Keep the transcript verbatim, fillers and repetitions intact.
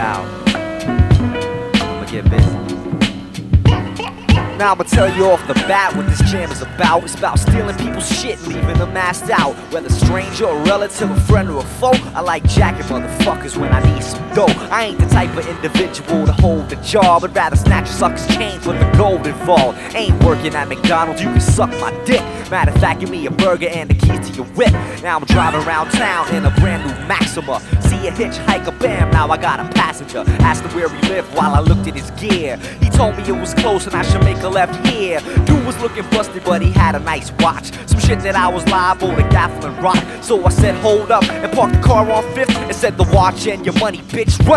out. I'ma get busy. Now I'ma tell you off the bat what this jam is about. It's about stealing people's shit and leaving them assed out. Whether stranger or relative, a friend or a foe, I like jacking motherfuckers when I need some dough. I ain't the type of individual to hold a job, but rather snatch a sucker's chains with the gold involved. Ain't working at McDonald's, you can suck my dick. Matter of fact, give me a burger and the keys to your whip. Now I'm driving around town in a brand new Maxima. See a hitchhiker, bam, now I got a passenger. Asked him where he lived while I looked at his gear. He told me it was close and I should make a left here. Dude was looking busted, but he had a nice watch. Some shit that I was liable to gaffle and rock. So I said hold up and parked the car on Fifth and said the watch and your money, bitch. Run